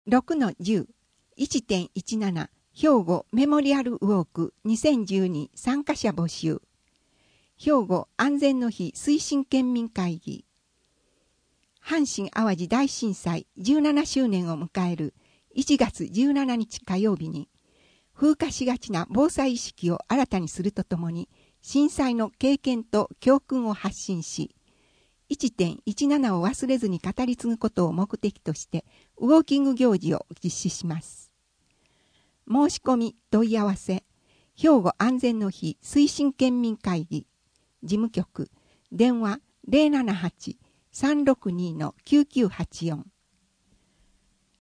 6-10 1.17 兵庫メモリアルウォーク2012参加者募集。兵庫安全の日推進県民会議。阪神淡路大震災17周年を迎える1月17日火曜日に、風化しがちな防災意識を新たにするとともに、震災の経験と教訓を発信し、1.17 を忘れずに語り継ぐことを目的として、ウォーキング行事を実施します。申し込み問い合わせ、兵庫安全の日推進県民会議、事務局、電話 078-362-9984